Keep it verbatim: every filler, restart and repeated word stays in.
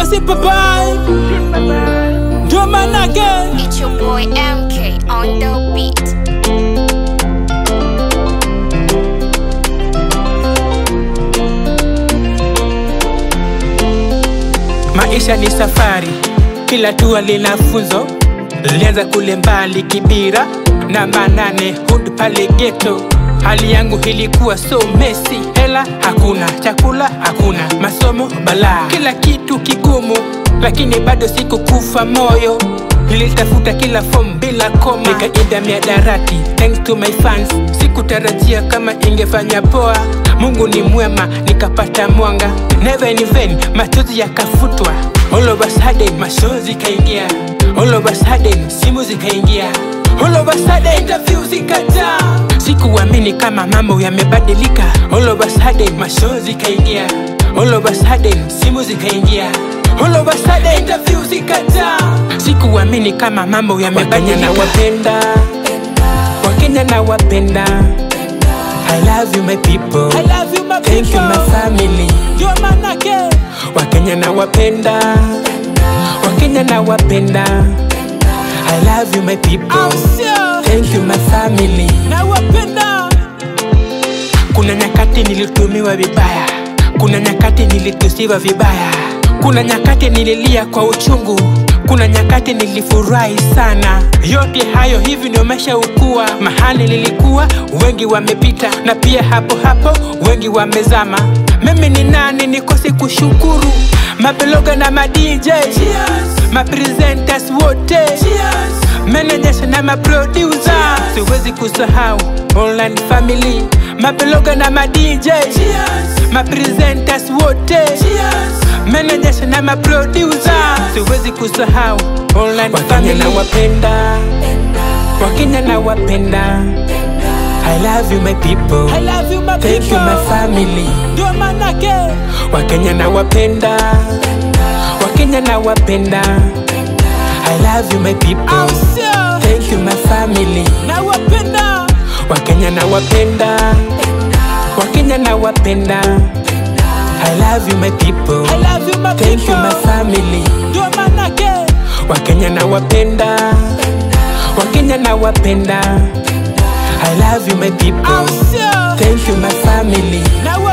si papai, do manake. It's your boy M K on the beat. Maisha ni safari, kila tua lina funzo. Lianza kule mbali Kibira na Manane Hood pale ghetto. Hali yangu ilikuwa so messy. Hela hakuna, chakula hakuna, masomo balaa, kila kitu kigumu, lakini bado sikukufa moyo. Nilitafuta kila form bila koma, nikaenda miadarati thanks to my fans. Sikutarajia kama ingefanya poa. Mungu ni mwema, nikapata mwanga. Never in vain, machozi yakafutwa. All of a sudden, mashozi kaingia. All of a sudden, simu zikaingia. All of a sudden, interview zikajaa. Sikuamini kama mambo yamebadilika. All of a sudden, mashozi kaingia. All of a sudden, simu zikaingia. All of a sudden, interview zikajaa. Sikuamini kama mambo yamebadilika. Wakenya na wapenda, Wakenya na wapenda. I love you my people, I love you my thank people. you my family. Yo manake. Wakenya na wapenda, Wakenya na wapenda. I love you my people, thank you my family. Na wapenda. Kuna nyakati nilitumiwa vibaya, kuna nyakati nilitusiwa vibaya, kuna nyakati nililia kwa uchungu, kuna nyakati nilifurahi sana. Yote hayo hivi ndio maisha ukua. Mahali nilikuwa wengi wamepita, na pia hapo hapo wengi wamezama. Mimi ni nani nikose kushukuru? Mabeloga na ma D J, ma presenters wote, managers na ma producer. Siwezi kusahau online family, mabeloga na ma D J, ma presenters wote, managers na ma producer. Siwezi kusahau online family. Wakenya na wapenda, Wakenya na wapenda. I love you my people, I love you my thank people. you my family. Yo manake. Wakenya na wapenda, Wakenya na wapenda. I love you my people, thank you my family. Na wapenda. Wakenya na wapenda, Wakenya na wapenda. I love you my people, I love you my thank people. you my family. Yo manake. Wakenya na wapenda, Wakenya na wapenda. I love you my people, thank you my family. Na